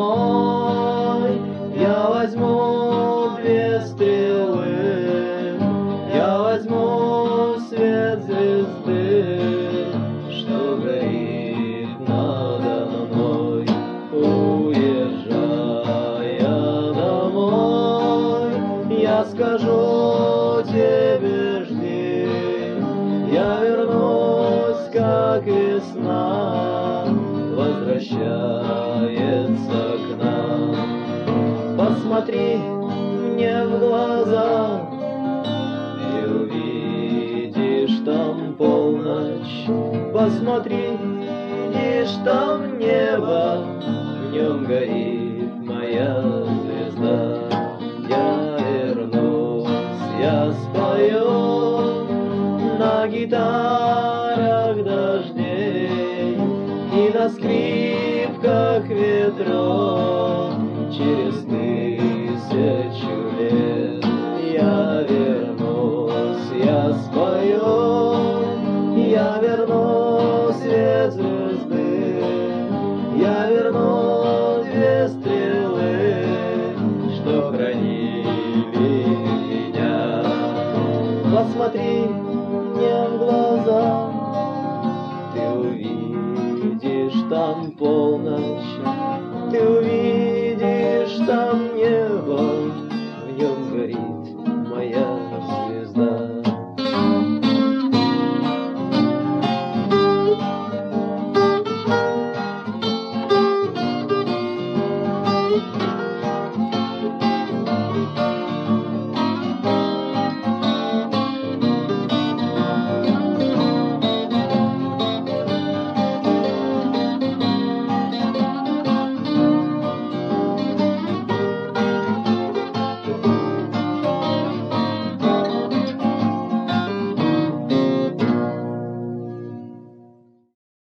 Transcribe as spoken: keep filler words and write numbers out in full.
домой. Я возьму две стрелы, я возьму свет звезды, что горит надо мной. Уезжая домой, я скажу тебе: жди, я вернусь, как весна возвращается к нам. Посмотри мне в глаза, и увидишь там полночь. Посмотри, видишь там небо, в нем горит моя звезда. Я вернусь, я спою на гитарах дождей и на скрипках ветров.